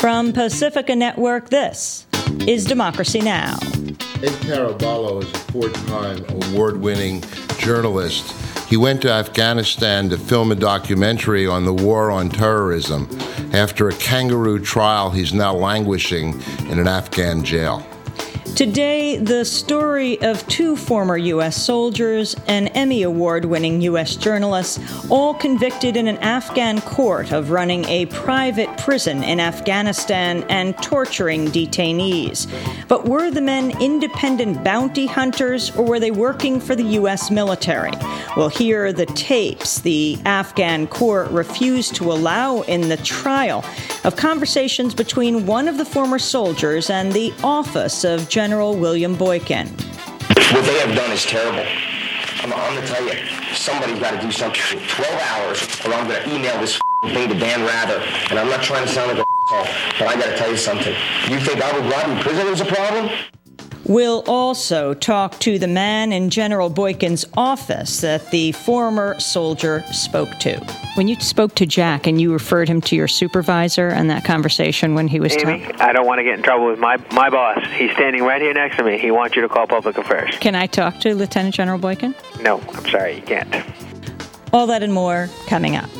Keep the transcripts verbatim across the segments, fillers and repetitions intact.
From Pacifica Network, this is Democracy Now! Ed Caraballo is a four-time award-winning journalist. He went to Afghanistan to film a documentary on the war on terrorism. After a kangaroo trial, he's now languishing in an Afghan jail. Today, the story of two former U S soldiers and Emmy Award-winning U S journalists, all convicted in an Afghan court of running a private prison in Afghanistan and torturing detainees. But were the men independent bounty hunters, or were they working for the U S military? Well, here are the tapes the Afghan court refused to allow in the trial of conversations between one of the former soldiers and the office of General William Boykin. What they have done is terrible. I'm, I'm going to tell you, somebody's got to do something. twelve hours, or I'm going to email this thing to Dan Rather, and I'm not trying to sound like a asshole, but I got to tell you something. You think Abu Ghraib prison is a problem? We'll also talk to the man in General Boykin's office that the former soldier spoke to. When you spoke to Jack and you referred him to your supervisor in that conversation when he was Amy, talking... I don't want to get in trouble with my, my boss. He's standing right here next to me. He wants you to call public affairs. Can I talk to Lieutenant General Boykin? No, I'm sorry, you can't. All that and more coming up.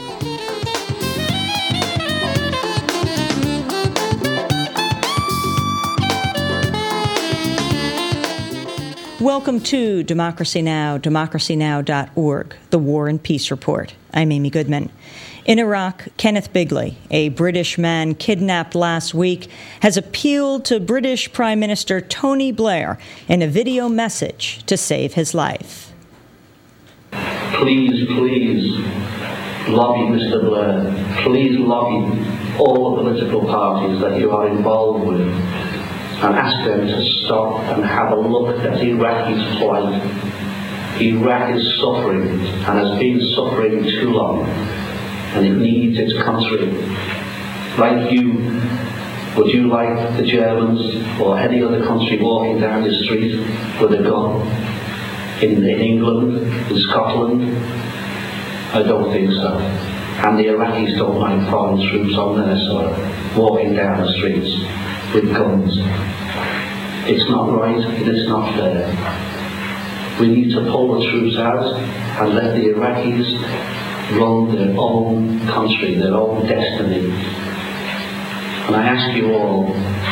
Welcome to Democracy Now!, democracy now dot org, the War and Peace Report. I'm Amy Goodman. In Iraq, Kenneth Bigley, a British man kidnapped last week, has appealed to British Prime Minister Tony Blair in a video message to save his life. Please, please, lobby Mister Blair. Please lobby all the political parties that you are involved with, and ask them to stop and have a look at Iraqi's plight. Iraq is suffering and has been suffering too long, and it needs its country. Like you, would you like the Germans or any other country walking down the street with a gun? In, in England, in Scotland? I don't think so. And the Iraqis don't like foreign troops on their soil, walking down the streets with guns. It's not right, and it's not fair. We need to pull the troops out and let the Iraqis run their own country, their own destiny. And I ask you all,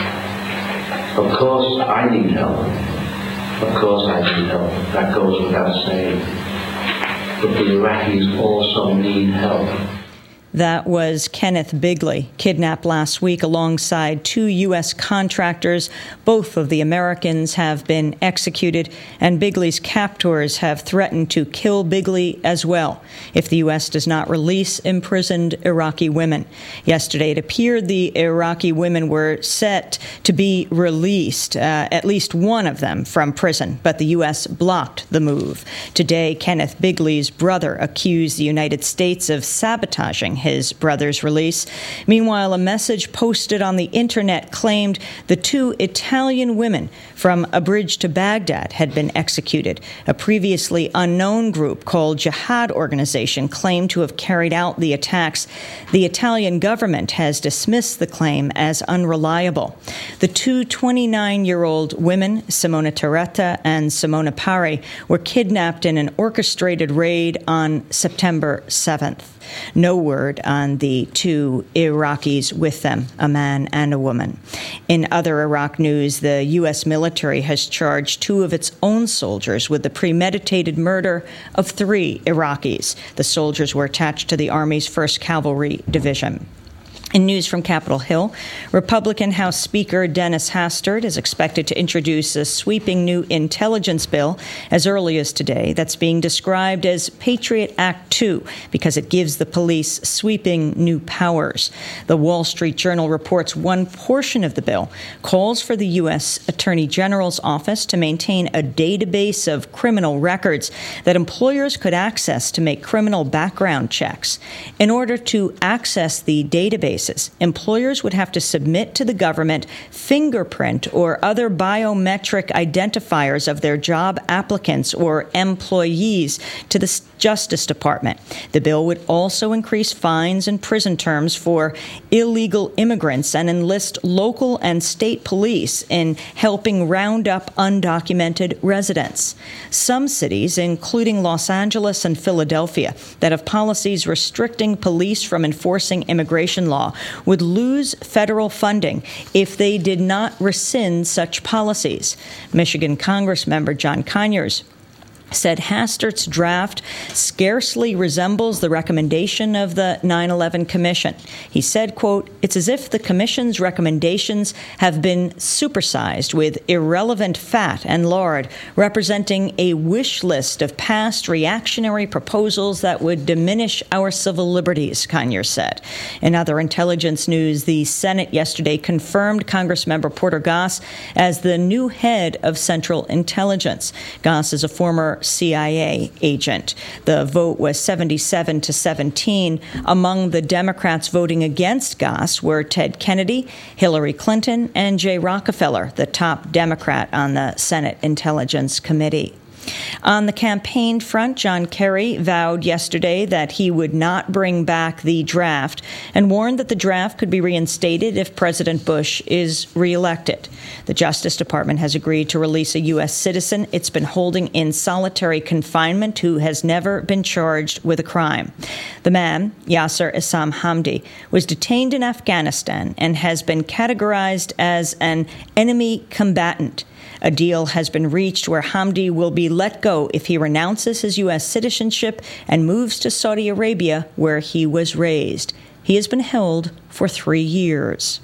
of course I need help. Of course I need help. That goes without saying. But the Iraqis also need help. That was Kenneth Bigley, kidnapped last week alongside two U S contractors. Both of the Americans have been executed, and Bigley's captors have threatened to kill Bigley as well if the U S does not release imprisoned Iraqi women. Yesterday, it appeared the Iraqi women were set to be released, uh, at least one of them from prison, but the U S blocked the move. Today, Kenneth Bigley's brother accused the United States of sabotaging his brother's release. Meanwhile, a message posted on the internet claimed the two Italian women from a bridge to Baghdad had been executed. A previously unknown group called Jihad Organization claimed to have carried out the attacks. The Italian government has dismissed the claim as unreliable. The two twenty-nine-year-old women, Simona Teretta and Simona Pari, were kidnapped in an orchestrated raid on September seventh. No word on the two Iraqis with them, a man and a woman. In other Iraq news, the U S military has charged two of its own soldiers with the premeditated murder of three Iraqis. The soldiers were attached to the Army's first Cavalry Division. In news from Capitol Hill, Republican House Speaker Dennis Hastert is expected to introduce a sweeping new intelligence bill as early as today that's being described as Patriot Act two because it gives the police sweeping new powers. The Wall Street Journal reports one portion of the bill calls for the U S Attorney General's office to maintain a database of criminal records that employers could access to make criminal background checks. In order to access the database, employers would have to submit to the government fingerprint or other biometric identifiers of their job applicants or employees to the Justice Department. The bill would also increase fines and prison terms for illegal immigrants and enlist local and state police in helping round up undocumented residents. Some cities, including Los Angeles and Philadelphia, that have policies restricting police from enforcing immigration law would lose federal funding if they did not rescind such policies. Michigan Congressmember John Conyers said Hastert's draft scarcely resembles the recommendation of the nine eleven Commission. He said, quote, "It's as if the Commission's recommendations have been supersized with irrelevant fat and lard, representing a wish list of past reactionary proposals that would diminish our civil liberties," Conyers said. In other intelligence news, the Senate yesterday confirmed Congressmember Porter Goss as the new head of Central Intelligence. Goss is a former C I A agent. The vote was seventy-seven to seventeen. Among the Democrats voting against Goss were Ted Kennedy, Hillary Clinton, and Jay Rockefeller, the top Democrat on the Senate Intelligence Committee. On the campaign front, John Kerry vowed yesterday that he would not bring back the draft and warned that the draft could be reinstated if President Bush is reelected. The Justice Department has agreed to release a U S citizen it's been holding in solitary confinement who has never been charged with a crime. The man, Yasser Issam Hamdi, was detained in Afghanistan and has been categorized as an enemy combatant. A deal has been reached where Hamdi will be let go if he renounces his U S citizenship and moves to Saudi Arabia, where he was raised. He has been held for three years.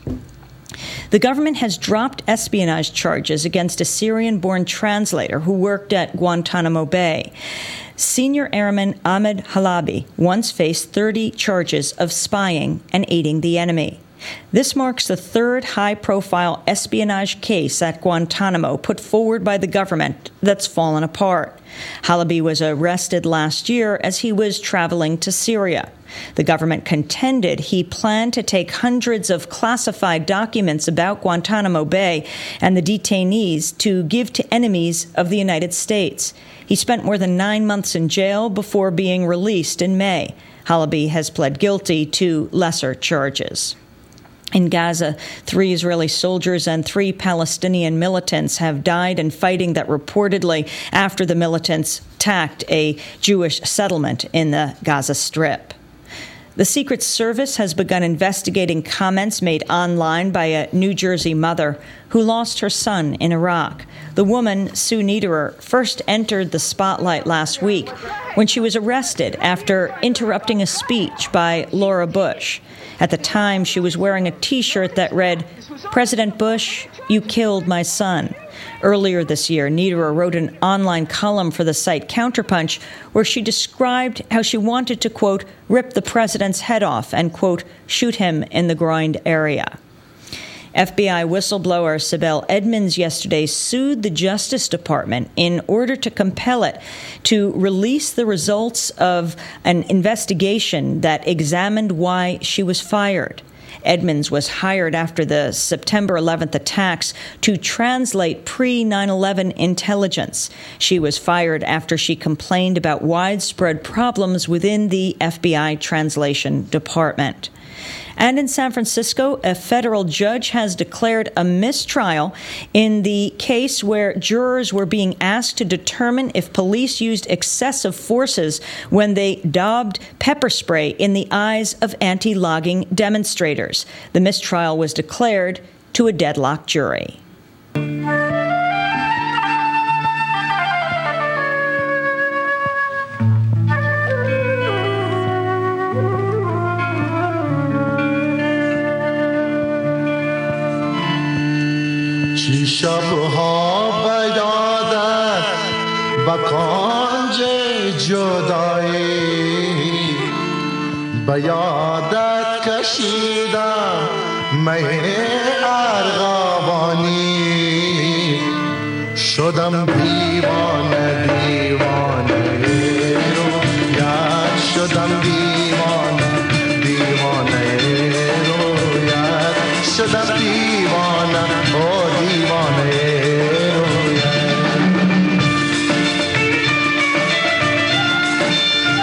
The government has dropped espionage charges against a Syrian-born translator who worked at Guantanamo Bay. Senior Airman Ahmed Halabi once faced thirty charges of spying and aiding the enemy. This marks the third high-profile espionage case at Guantanamo put forward by the government that's fallen apart. Halabi was arrested last year as he was traveling to Syria. The government contended he planned to take hundreds of classified documents about Guantanamo Bay and the detainees to give to enemies of the United States. He spent more than nine months in jail before being released in May. Halabi has pled guilty to lesser charges. In Gaza, three Israeli soldiers and three Palestinian militants have died in fighting that reportedly after the militants attacked a Jewish settlement in the Gaza Strip. The Secret Service has begun investigating comments made online by a New Jersey mother who lost her son in Iraq. The woman, Sue Niederer, first entered the spotlight last week when she was arrested after interrupting a speech by Laura Bush. At the time, she was wearing a T-shirt that read, "President Bush, you killed my son." Earlier this year, Niederer wrote an online column for the site Counterpunch where she described how she wanted to, quote, rip the president's head off and, quote, shoot him in the groin area. F B I whistleblower Sibel Edmonds yesterday sued the Justice Department in order to compel it to release the results of an investigation that examined why she was fired. Edmonds was hired after the September eleventh attacks to translate pre nine eleven intelligence. She was fired after she complained about widespread problems within the F B I translation department. And in San Francisco, a federal judge has declared a mistrial in the case where jurors were being asked to determine if police used excessive forces when they daubed pepper spray in the eyes of anti-logging demonstrators. The mistrial was declared to a deadlocked jury. چی شبها بیادت با کنج جدایی بیادت کشیدم می ارغوانی شدم دیوانه دیوانه رویت شدم دیوانه دیوانه رویت شدم دیوانه او دیوانه رویت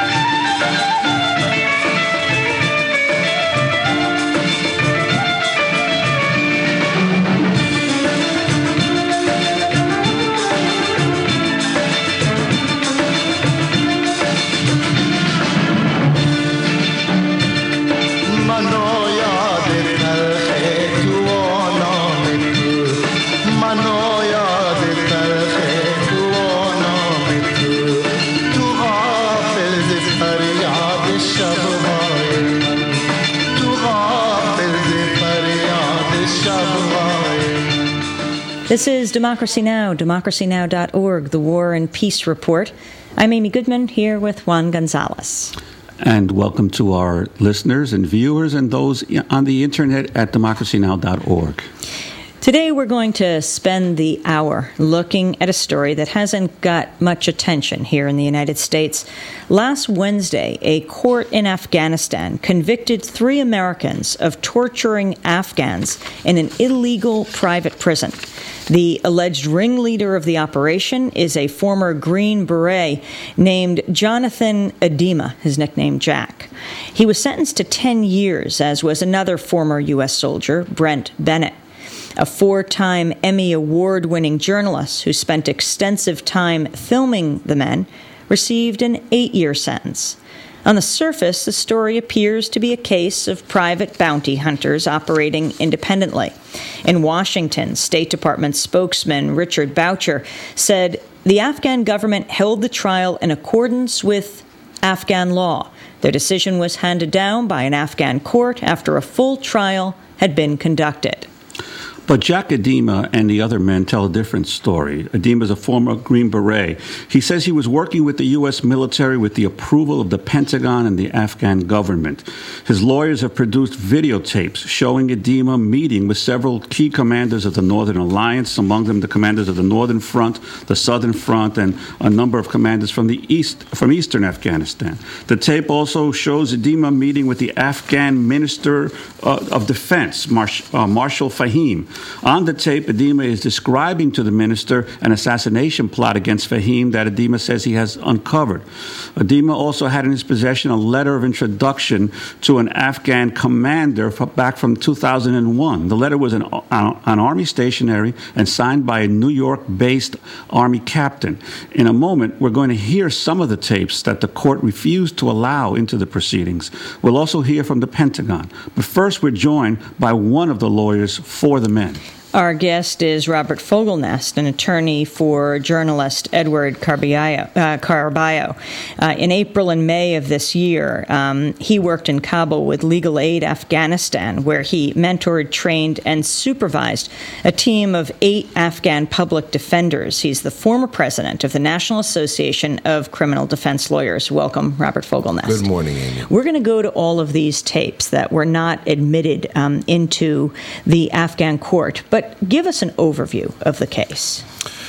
This is Democracy Now!, democracy now dot org, the War and Peace Report. I'm Amy Goodman, here with Juan Gonzalez. And welcome to our listeners and viewers and those on the internet at democracy now dot org. Today we're going to spend the hour looking at a story that hasn't got much attention here in the United States. Last Wednesday, a court in Afghanistan convicted three Americans of torturing Afghans in an illegal private prison. The alleged ringleader of the operation is a former Green Beret named Jonathan Adema, his nickname Jack. He was sentenced to ten years, as was another former U S soldier, Brent Bennett. A four-time Emmy Award-winning journalist who spent extensive time filming the men received an eight-year sentence. On the surface, the story appears to be a case of private bounty hunters operating independently. In Washington, State Department spokesman Richard Boucher said the Afghan government held the trial in accordance with Afghan law. Their decision was handed down by an Afghan court after a full trial had been conducted. But Jack Adema and the other men tell a different story. Adema is a former Green Beret. He says he was working with the U S military with the approval of the Pentagon and the Afghan government. His lawyers have produced videotapes showing Adema meeting with several key commanders of the Northern Alliance, among them the commanders of the Northern Front, the Southern Front, and a number of commanders from the east, from eastern Afghanistan. The tape also shows Adema meeting with the Afghan Minister uh, of Defense, Marsh, uh, Marshal Fahim. On the tape, Adema is describing to the minister an assassination plot against Fahim that Adema says he has uncovered. Adema also had in his possession a letter of introduction to an Afghan commander back from two thousand one. The letter was an, an Army stationery and signed by a New York-based Army captain. In a moment, we're going to hear some of the tapes that the court refused to allow into the proceedings. We'll also hear from the Pentagon. But first, we're joined by one of the lawyers for the men. Our guest is Robert Fogelnest, an attorney for journalist Edward Caraballo. Uh, Caraballo. Uh, in April and May of this year, um, he worked in Kabul with Legal Aid Afghanistan, where he mentored, trained, and supervised a team of eight Afghan public defenders. He's the former president of the National Association of Criminal Defense Lawyers. Welcome, Robert Fogelnest. Good morning, Amy. We're going to go to all of these tapes that were not admitted um, into the Afghan court, but But give us an overview of the case.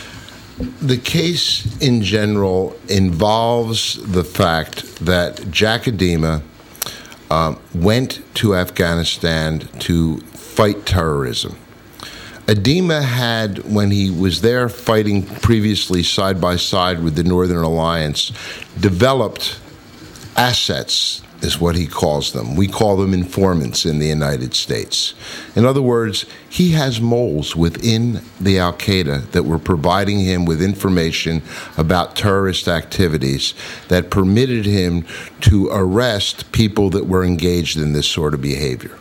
The case in general involves the fact that Jack Adema uh, went to Afghanistan to fight terrorism. Adema had, when he was there fighting previously side by side with the Northern Alliance, developed assets, is what he calls them. We call them informants in the United States. In other words, he has moles within the Al-Qaeda that were providing him with information about terrorist activities that permitted him to arrest people that were engaged in this sort of behavior.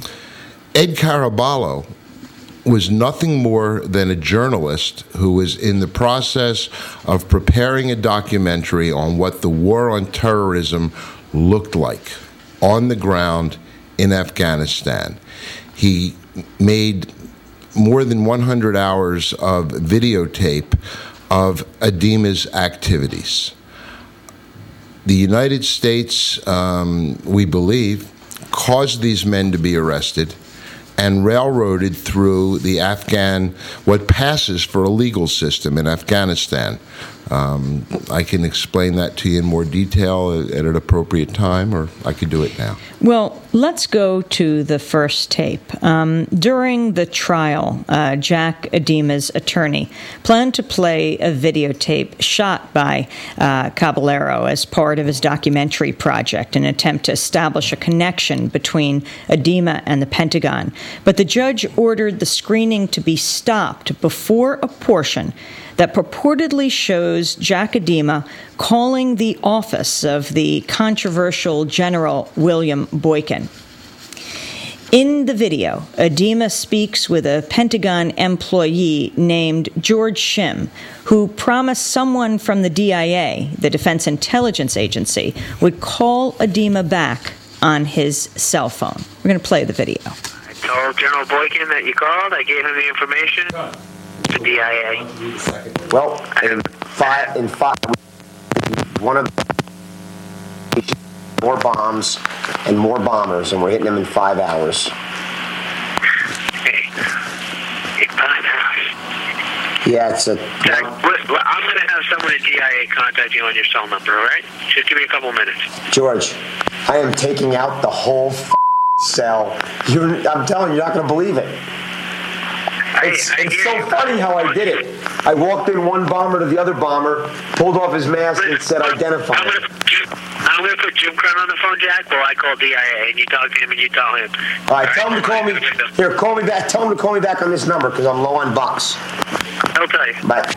Ed Caraballo was nothing more than a journalist who was in the process of preparing a documentary on what the war on terrorism looked like on the ground in Afghanistan. He made more than one hundred hours of videotape of Adema's activities. The United States, um, we believe, caused these men to be arrested and railroaded through the Afghan, what passes for a legal system in Afghanistan. Um, I can explain that to you in more detail at an appropriate time, or I could do it now. Well, let's go to the first tape. Um, during the trial, uh, Jack Adema's attorney planned to play a videotape shot by uh, Caballero as part of his documentary project, in an attempt to establish a connection between Adema and the Pentagon. But the judge ordered the screening to be stopped before a portion that purportedly shows Jack Adema calling the office of the controversial General William Boykin. In the video, Adema speaks with a Pentagon employee named George Shim, who promised someone from the D I A, the Defense Intelligence Agency, would call Adema back on his cell phone. We're going to play the video. I told General Boykin that you called. I gave him the information. The the D I A? Well, in five, in five, one of the more bombs and more bombers, and we're hitting them in five hours. Hey, in five hours? Yeah, it's a... Jack, I'm going to have someone at D I A contact you on your cell number, all right? Just give me a couple minutes. George, I am taking out the whole f- cell. You're, I'm telling you, you're not going to believe it. It's, I, I it's so you. funny how I did it. I walked in one bomber to the other bomber, pulled off his mask, and said, identify I'm going to I'm going to put Jim Crown on the phone, Jack, while I call D I A, and you talk to him and you tell him. All right, tell him to call me. Here, call me back. Tell him to call me back on this number because I'm low on bucks. I'll tell you. Bye.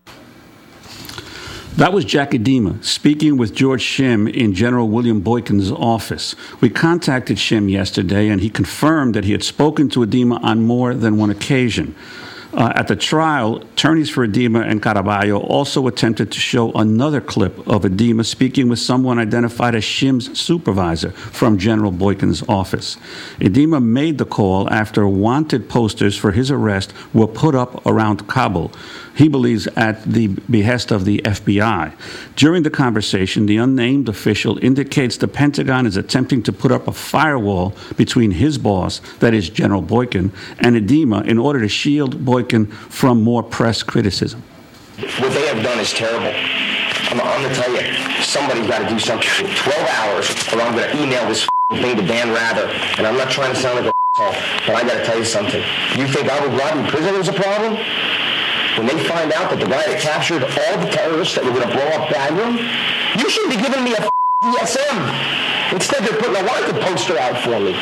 That was Jack Edema speaking with George Shim in General William Boykin's office. We contacted Shim yesterday, and he confirmed that he had spoken to Edema on more than one occasion. Uh, at the trial, attorneys for Edema and Caraballo also attempted to show another clip of Edema speaking with someone identified as Shim's supervisor from General Boykin's office. Edema made the call after wanted posters for his arrest were put up around Kabul. He believes at the behest of the F B I. During the conversation, the unnamed official indicates the Pentagon is attempting to put up a firewall between his boss, that is General Boykin, and Edema in order to shield Boykin from more press criticism. What they have done is terrible. I'm, I'm going to tell you, somebody's got to do something. twelve hours, or I'm going to email this thing to Dan Rather, and I'm not trying to sound like a but I got to tell you something. You think I would rob you prison is a problem? When they find out that the guy that captured all the terrorists that were going to blow up Bagram, you should be giving me a D S M. Instead, they're putting a wanted poster out for me.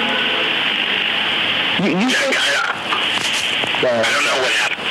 You, you Jack, think... I, I don't know what happened.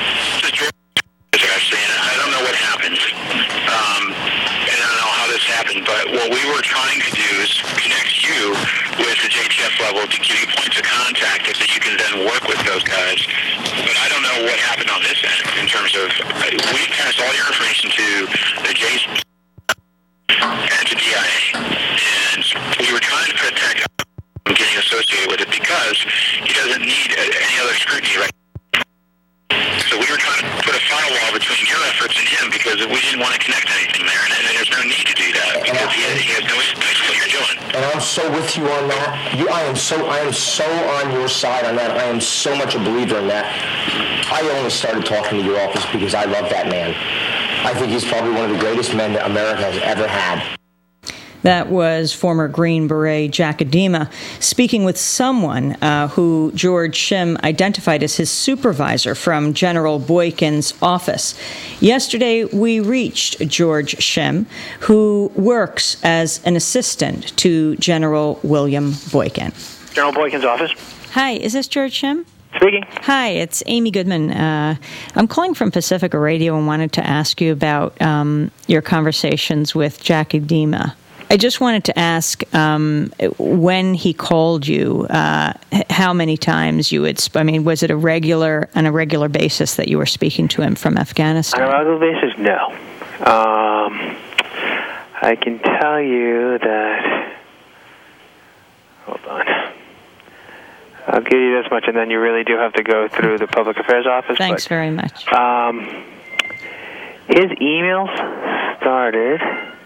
I don't know what happened. Um, and I don't know how this happened, but what we were trying to do is connect you with the J T F level to give you points of contact so that you can then work with those guys. But I don't know what happened on this end in terms of, uh, we passed all your information to the J T F and to D I A. And we were trying to protect him from getting associated with it because he doesn't need any other scrutiny right now. So we were trying to put a firewall between your efforts and him because we didn't want to connect anything there, and, and there's no need to do that because he, he has no idea what you're doing. And I'm so with you on that. You, I am so, I am so on your side on that. I am so much a believer in that. I only started talking to your office because I love that man. I think he's probably one of the greatest men that America has ever had. That was former Green Beret Jack Edema speaking with someone uh, who George Shim identified as his supervisor from General Boykin's office. Yesterday, we reached George Shim, who works as an assistant to General William Boykin. General Boykin's office. Hi, is this George Shim? Speaking. Hi, it's Amy Goodman. Uh, I'm calling from Pacifica Radio and wanted to ask you about um, your conversations with Jack Edema. I just wanted to ask um, when he called you, uh, how many times you would. Sp- I mean, was it a regular, on a regular basis that you were speaking to him from Afghanistan? On a regular basis, no. Um, I can tell you that. Hold on. I'll give you this much, and then you really do have to go through the public affairs office. Thanks but, very much. Um, his emails started.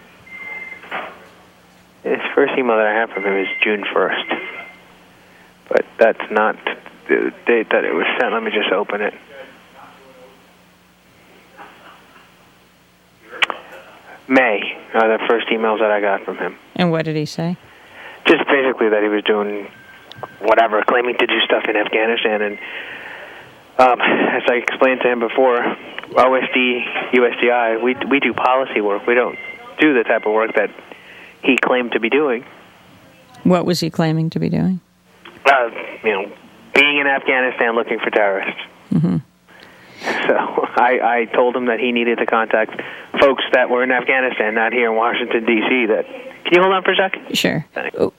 His first email that I have from him is June first. But that's not the date that it was sent. Let me just open it. May are the first emails that I got from him. And what did he say? Just basically that he was doing whatever, claiming to do stuff in Afghanistan. And um, as I explained to him before, O S D, U S D I, we, we do policy work. We don't do the type of work that he claimed to be doing. What was he claiming to be doing? Uh, you know, being in Afghanistan looking for terrorists. Mm-hmm. So I, I told him that he needed to contact folks that were in Afghanistan, not here in Washington, D C That Can you hold on for a second? Sure. Oh.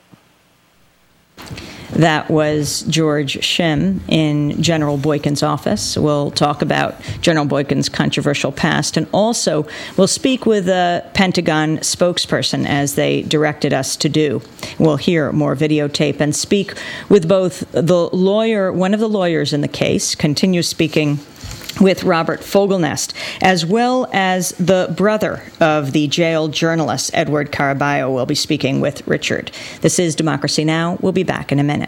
That was George Shim in General Boykin's office. We'll talk about General Boykin's controversial past, and also we'll speak with a Pentagon spokesperson, as they directed us to do. We'll hear more videotape and speak with both the lawyer, one of the lawyers in the case, continue speaking with Robert Fogelnest, as well as the brother of the jailed journalist, Edward Caraballo, will be speaking with Richard. This is Democracy Now! We'll be back in a minute.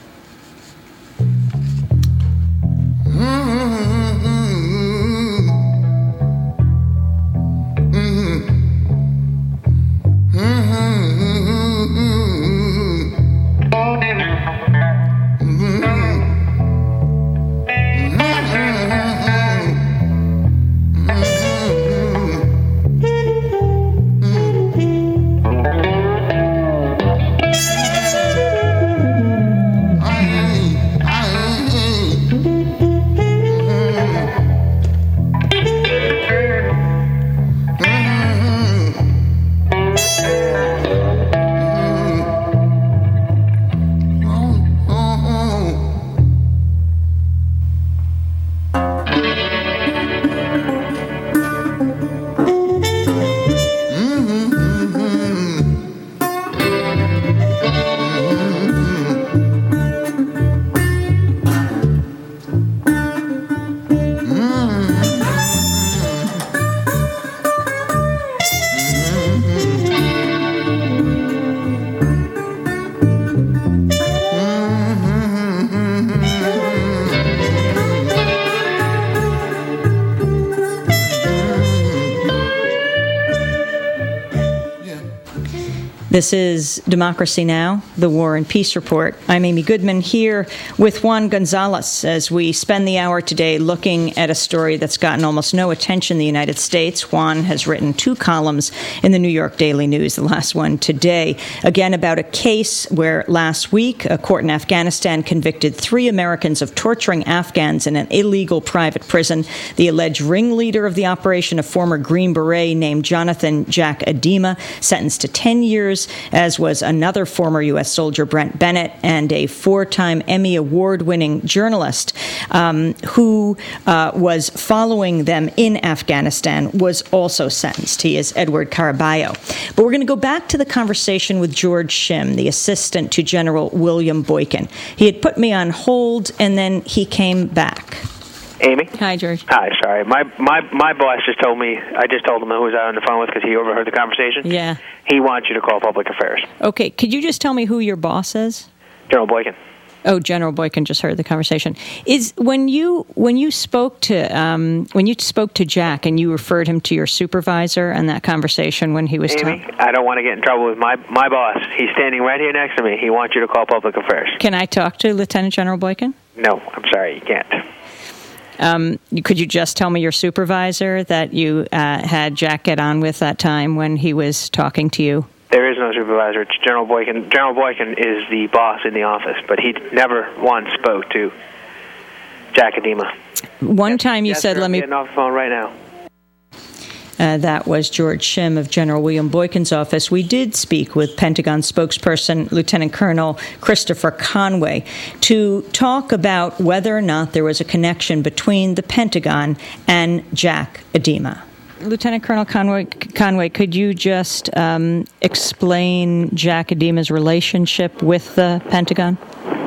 This is Democracy Now!, the War and Peace Report. I'm Amy Goodman here with Juan Gonzalez as we spend the hour today looking at a story that's gotten almost no attention in the United States. Juan has written two columns in the New York Daily News, the last one today, again about a case where last week a court in Afghanistan convicted three Americans of torturing Afghans in an illegal private prison. The alleged ringleader of the operation, a former Green Beret named Jonathan Jack Adema, sentenced to ten years, as was another former U S soldier, Brent Bennett, and a four-time Emmy Award-winning journalist um, who uh, was following them in Afghanistan, was also sentenced. He is Edward Caraballo. But we're going to go back to the conversation with George Shim, the assistant to General William Boykin. He had put me on hold, and then he came back. Amy? Hi, George. Hi, sorry. My, my my boss just told me, I just told him who was I on the phone with because he overheard the conversation. Yeah. He wants you to call Public Affairs. Okay. Could you just tell me who your boss is? General Boykin. Oh, General Boykin just heard the conversation. Is when you when you spoke to um, when you spoke to Jack and you referred him to your supervisor and that conversation when he was Amy, talking? I don't want to get in trouble with my my boss. He's standing right here next to me. He wants you to call Public Affairs. Can I talk to Lieutenant General Boykin? No, I'm sorry, you can't. Um, could you just tell me your supervisor that you uh, had Jack get on with that time when he was talking to you? There is no supervisor. It's General Boykin. General Boykin is the boss in the office, but he never once spoke to Jack Adema. One yes, time you yes, said, sir, let I'm me... getting off the phone right now. Uh, that was George Shim of General William Boykin's office. We did speak with Pentagon spokesperson Lieutenant Colonel Christopher Conway to talk about whether or not there was a connection between the Pentagon and Jack Adema. Lieutenant Colonel Conway, Conway, could you just um, explain Jack Adema's relationship with the Pentagon?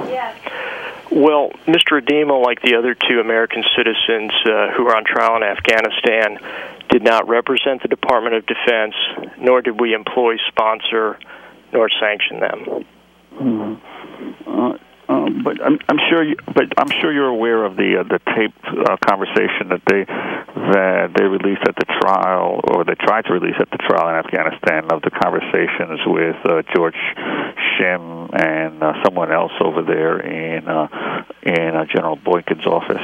Well, Mister Adema, like the other two American citizens uh, who are on trial in Afghanistan, did not represent the Department of Defense, nor did we employ, sponsor, nor sanction them. Mm-hmm. Uh, um, but I'm, I'm sure, you, but I'm sure you're aware of the uh, the tape uh, conversation that they that they released at the trial, or they tried to release at the trial in Afghanistan, of the conversations with uh, George Shim and uh, someone else over there in uh, in uh, General Boykin's office.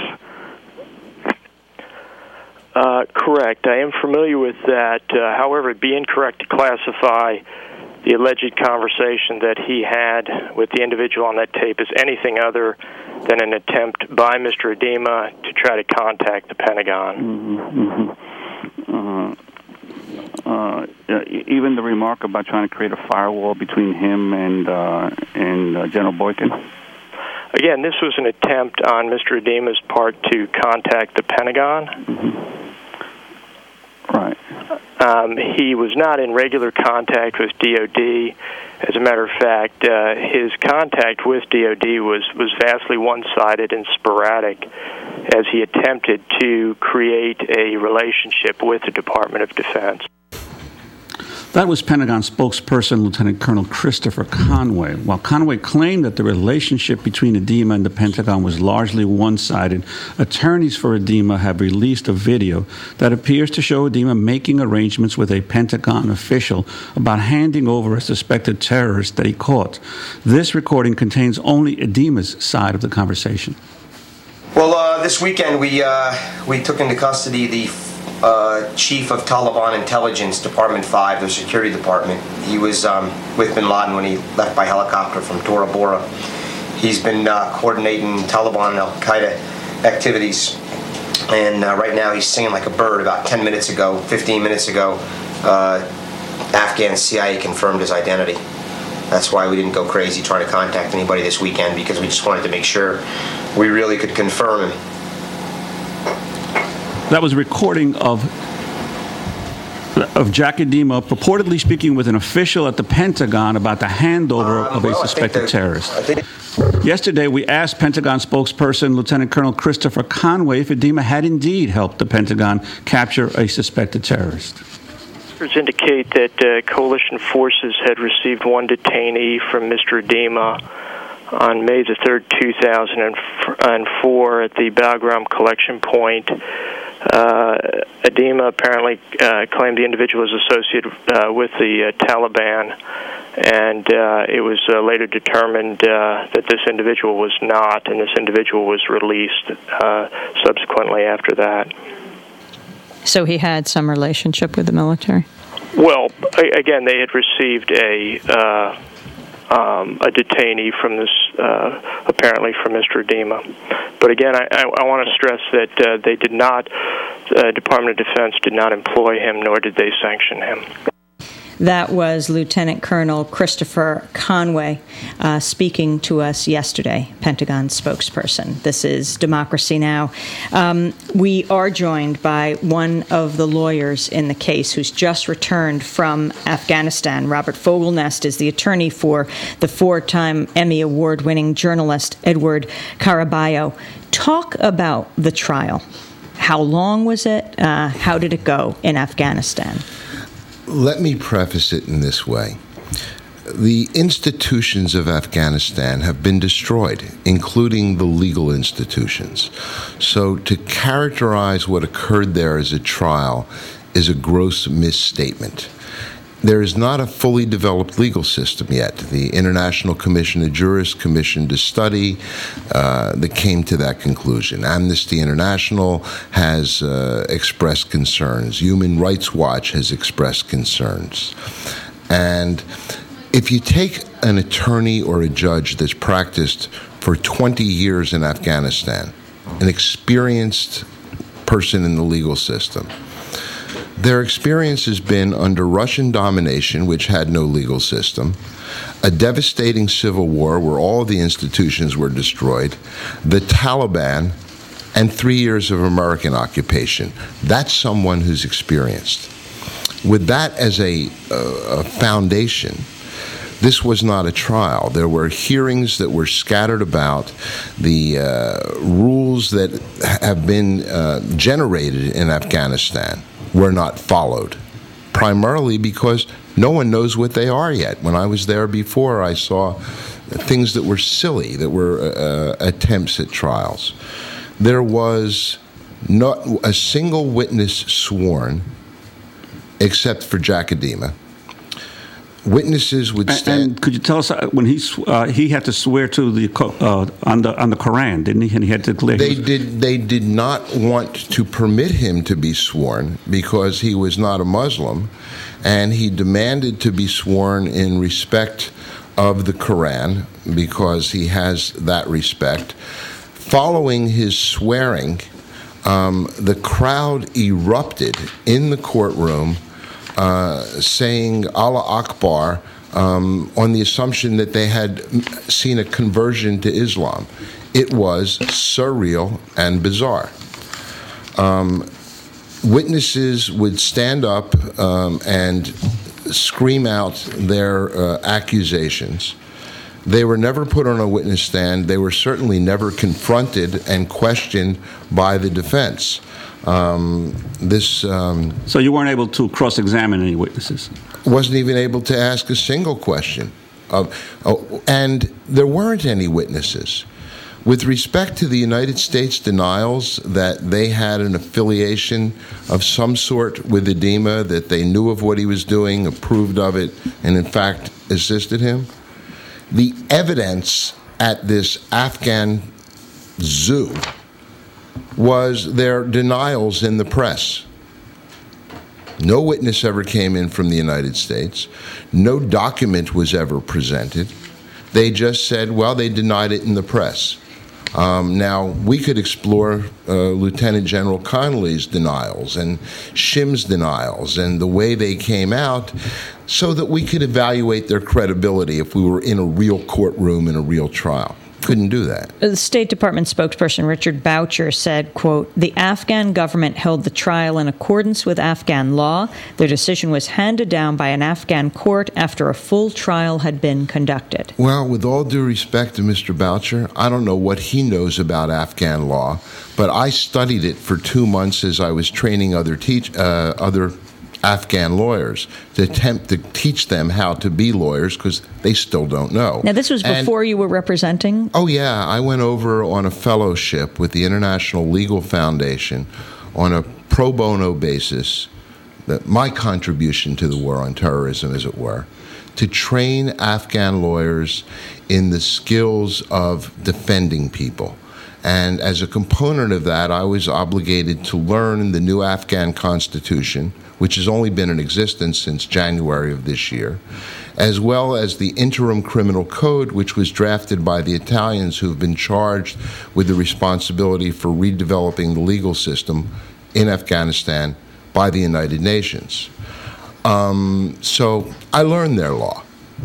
Uh, correct. I am familiar with that. Uh, however, it'd be incorrect to classify the alleged conversation that he had with the individual on that tape as anything other than an attempt by Mister Adema to try to contact the Pentagon. Mm-hmm. Uh, uh, even the remark about trying to create a firewall between him and uh, and uh, General Boykin. Again, this was an attempt on Mister Adema's part to contact the Pentagon. Mm-hmm. Right. Um, he was not in regular contact with D O D. As a matter of fact, uh, his contact with D O D was, was vastly one-sided and sporadic as he attempted to create a relationship with the Department of Defense. That was Pentagon spokesperson Lieutenant Colonel Christopher Conway. While Conway claimed that the relationship between Edema and the Pentagon was largely one-sided, attorneys for Edema have released a video that appears to show Edema making arrangements with a Pentagon official about handing over a suspected terrorist that he caught. This recording contains only Edema's side of the conversation. Well, uh, this weekend we uh, we took into custody the Uh, chief of Taliban Intelligence, Department five, the security department. He was um, with bin Laden when he left by helicopter from Tora Bora. He's been uh, coordinating Taliban and Al-Qaeda activities, and uh, right now he's singing like a bird. About ten minutes ago, fifteen minutes ago, uh, Afghan C I A confirmed his identity. That's why we didn't go crazy trying to contact anybody this weekend, because we just wanted to make sure we really could confirm him. That was a recording of of Jack Edema purportedly speaking with an official at the Pentagon about the handover um, of a well, suspected that, terrorist. Yesterday, we asked Pentagon spokesperson Lieutenant Colonel Christopher Conway if Edema had indeed helped the Pentagon capture a suspected terrorist. Records indicate that uh, coalition forces had received one detainee from Mister Edema on May the third, two thousand four at the Bagram collection point. Uh, Edema apparently uh, claimed the individual was associated uh, with the uh, Taliban, and uh, it was uh, later determined uh, that this individual was not, and this individual was released uh, subsequently after that. So he had some relationship with the military? Well, again, they had received a... Uh, Um, a detainee from this, uh, apparently from Mister Edema. But again, I, I, I want to stress that uh, they did not, uh, Department of Defense did not employ him, nor did they sanction him. That was Lieutenant Colonel Christopher Conway uh, speaking to us yesterday, Pentagon spokesperson. This is Democracy Now! Um, we are joined by one of the lawyers in the case who's just returned from Afghanistan. Robert Fogelnest is the attorney for the four-time Emmy Award-winning journalist Edward Caraballo. Talk about the trial. How long was it? Uh, how did it go in Afghanistan? Let me preface it in this way. The institutions of Afghanistan have been destroyed, including the legal institutions. So to characterize what occurred there as a trial is a gross misstatement. There is not a fully developed legal system yet. The International Commission of Jurists commissioned a study uh, that came to that conclusion. Amnesty International has uh, expressed concerns. Human Rights Watch has expressed concerns. And if you take an attorney or a judge that's practiced for twenty years in Afghanistan, an experienced person in the legal system, their experience has been under Russian domination, which had no legal system, a devastating civil war where all of the institutions were destroyed, the Taliban, and three years of American occupation. That's someone who's experienced. With that as a, uh, a foundation, this was not a trial. There were hearings that were scattered about. The uh, rules that have been uh, generated in Afghanistan were not followed, primarily because no one knows what they are yet. When I was there before, I saw things that were silly, that were uh, attempts at trials. There was not a single witness sworn, except for Jack Edema. Witnesses would stand. And, and could you tell us uh, when he uh, he had to swear to the uh, on the on the Quran, didn't he? And he had to declare. They did. They did not want to permit him to be sworn because he was not a Muslim, and he demanded to be sworn in respect of the Quran because he has that respect. Following his swearing, um, the crowd erupted in the courtroom. Uh, saying Allah Akbar um, on the assumption that they had seen a conversion to Islam. It was surreal and bizarre. Um, witnesses would stand up um, and scream out their uh, accusations. They were never put on a witness stand. They were certainly never confronted and questioned by the defense. Um, this um, so you weren't able to cross-examine any witnesses? Wasn't even able to ask a single question. Uh, oh, and there weren't any witnesses. With respect to the United States denials that they had an affiliation of some sort with edema, that they knew of what he was doing, approved of it, and in fact assisted him, the evidence at this Afghan zoo was their denials in the press. No witness ever came in from the United States. No document was ever presented. They just said, well, they denied it in the press. Um, now, we could explore uh, Lieutenant General Connolly's denials and Shim's denials and the way they came out so that we could evaluate their credibility if we were in a real courtroom in a real trial. Couldn't do that. The State Department spokesperson Richard Boucher said, quote, the Afghan government held the trial in accordance with Afghan law. Their decision was handed down by an Afghan court after a full trial had been conducted. Well, with all due respect to Mister Boucher, I don't know what he knows about Afghan law, but I studied it for two months as I was training other teach uh, other Afghan lawyers to attempt to teach them how to be lawyers because they still don't know. Now, this was before and, you were representing? Oh, yeah. I went over on a fellowship with the International Legal Foundation on a pro bono basis, that my contribution to the war on terrorism, as it were, to train Afghan lawyers in the skills of defending people. And as a component of that, I was obligated to learn the new Afghan constitution, which has only been in existence since January of this year, as well as the interim criminal code, which was drafted by the Italians who have been charged with the responsibility for redeveloping the legal system in Afghanistan by the United Nations. Um, so I learned their law.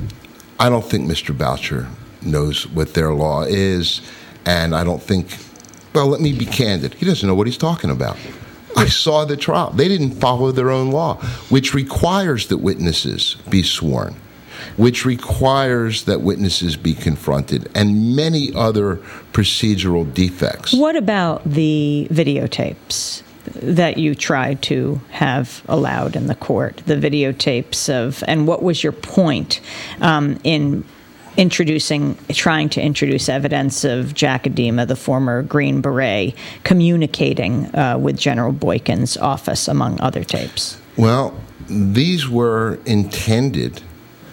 I don't think Mister Boucher knows what their law is, and I don't think, well, let me be candid, he doesn't know what he's talking about. I saw the trial. They didn't follow their own law, which requires that witnesses be sworn, which requires that witnesses be confronted, and many other procedural defects. What about the videotapes that you tried to have allowed in the court? The videotapes of, and what was your point um, in introducing, trying to introduce evidence of Jack Edema, the former Green Beret, communicating uh, with General Boykin's office, among other tapes? Well, these were intended,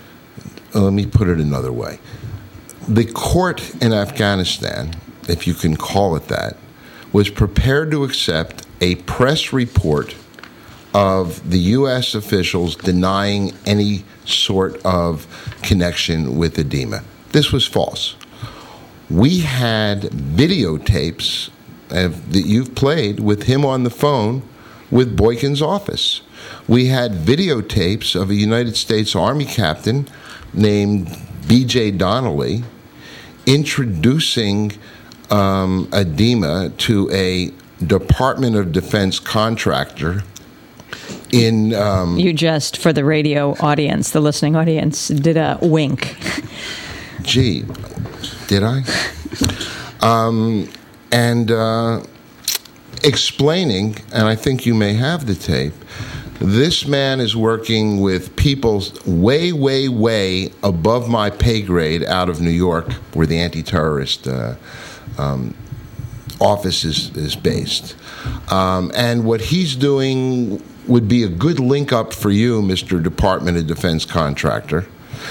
uh, let me put it another way. The court in Afghanistan, if you can call it that, was prepared to accept a press report of the U S officials denying any sort of connection with edema. This was false. We had videotapes of, that you've played with him on the phone with Boykin's office. We had videotapes of a United States Army captain named B J Donnelly introducing um, edema to a Department of Defense contractor in... Um, you just, for the radio audience, the listening audience, did a wink. Gee, did I? Um, and uh, explaining, and I think you may have the tape, this man is working with people way, way, way above my pay grade out of New York, where the anti-terrorist uh, um, office is, is based. Um, and what he's doing would be a good link-up for you, Mister Department of Defense contractor.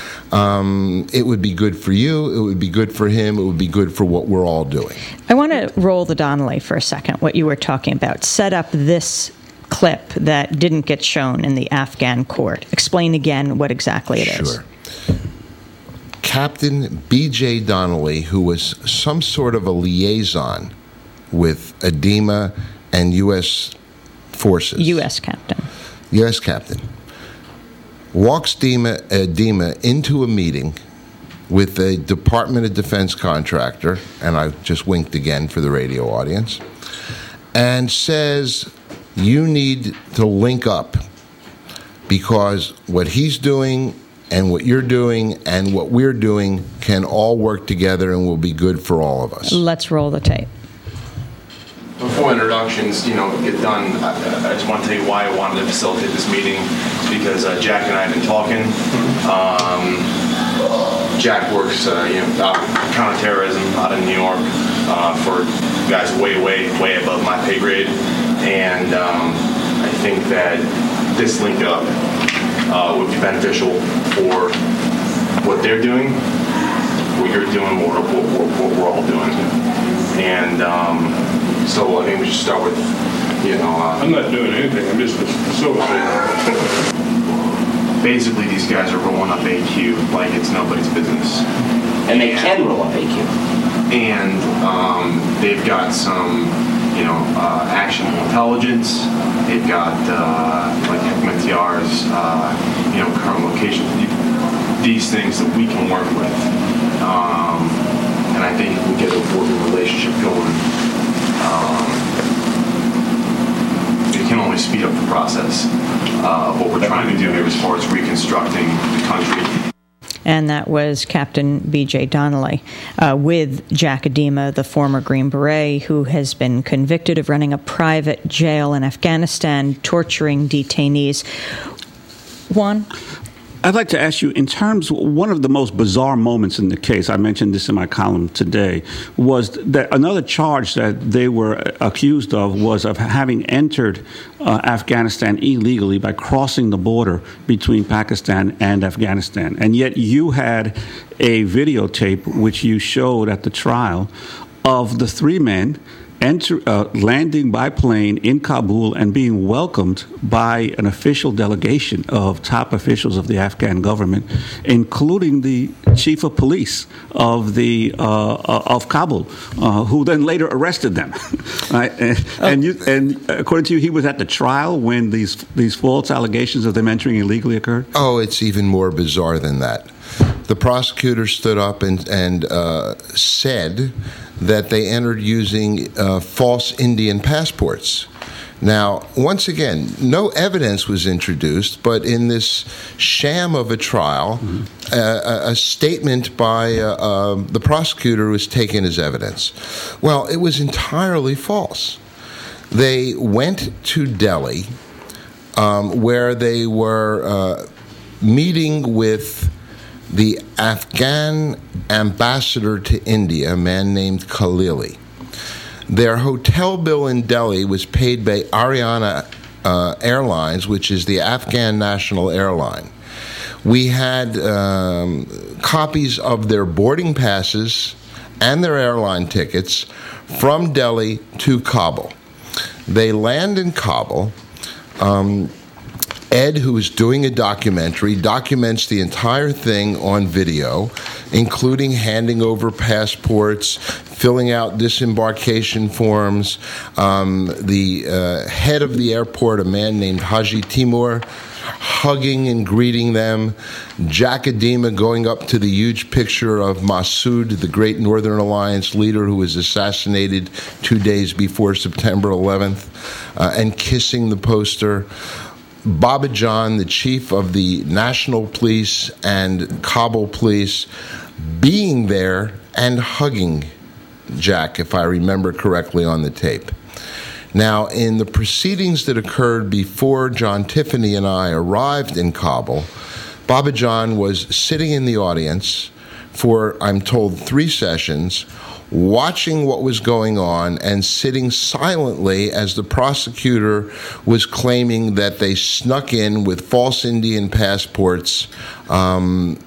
Um, it would be good for you, it would be good for him, it would be good for what we're all doing. I want to roll the Donnelly for a second, what you were talking about. Set up this clip that didn't get shown in the Afghan court. Explain again what exactly it is. Sure. Captain B J Donnelly, who was some sort of a liaison with edema and U S forces. U S captain. U S captain. Walks Edema, edema into a meeting with a Department of Defense contractor, and I just winked again for the radio audience, and says, you need to link up, because what he's doing and what you're doing and what we're doing can all work together and will be good for all of us. Let's roll the tape. Before introductions, you know, get done, I, I just want to tell you why I wanted to facilitate this meeting. It's because uh, Jack and I have been talking. Um, Jack works, uh, you know, out counterterrorism out of New York uh, for guys way, way, way above my pay grade, and um, I think that this link up uh, would be beneficial for what they're doing, what you're doing, what, what, what, what we're all doing, and. Um, So I think we should start with, you know... Uh, I'm not doing anything. I'm just facilitating. Basically, these guys are rolling up A Q like it's nobody's business. And they can roll up A Q. And um, they've got some, you know, uh, actionable intelligence. They've got, uh, like M T R's, uh, you know, current location. These things that we can work with. Um, and I think if we get a working relationship going, Um, it can only speed up the process uh, of what we're trying to do here as far as reconstructing the country. And that was Captain B J Donnelly uh, with Jack Adema, the former Green Beret, who has been convicted of running a private jail in Afghanistan, torturing detainees. Juan? I'd like to ask you, in terms, one of the most bizarre moments in the case, I mentioned this in my column today, was that another charge that they were accused of was of having entered uh, Afghanistan illegally by crossing the border between Pakistan and Afghanistan. And yet you had a videotape, which you showed at the trial, of the three men Enter, uh, landing by plane in Kabul and being welcomed by an official delegation of top officials of the Afghan government, including the chief of police of the uh, of Kabul, uh, who then later arrested them. Right? And, and, you, and according to you, he was at the trial when these these false allegations of them entering illegally occurred? Oh, it's even more bizarre than that. The prosecutor stood up and, and uh, said that they entered using uh, false Indian passports. Now, once again, no evidence was introduced, but in this sham of a trial, mm-hmm. uh, a, a statement by uh, uh, the prosecutor was taken as evidence. Well, it was entirely false. They went to Delhi, um, where they were uh, meeting with the Afghan ambassador to India, a man named Khalili. Their hotel bill in Delhi was paid by Ariana uh, Airlines, which is the Afghan national airline. We had um, copies of their boarding passes and their airline tickets from Delhi to Kabul. They land in Kabul. Um, Ed, who is doing a documentary, documents the entire thing on video, including handing over passports, filling out disembarkation forms. Um, the uh, head of the airport, a man named Haji Timur, hugging and greeting them. Jack Adema going up to the huge picture of Massoud, the great Northern Alliance leader who was assassinated two days before September eleventh, uh, and kissing the poster. Baba John, the chief of the National Police and Kabul Police, being there and hugging Jack, if I remember correctly on the tape. Now, in the proceedings that occurred before John Tiffany and I arrived in Kabul, Baba John was sitting in the audience for, I'm told, three sessions, watching what was going on and sitting silently as the prosecutor was claiming that they snuck in with false Indian passports um,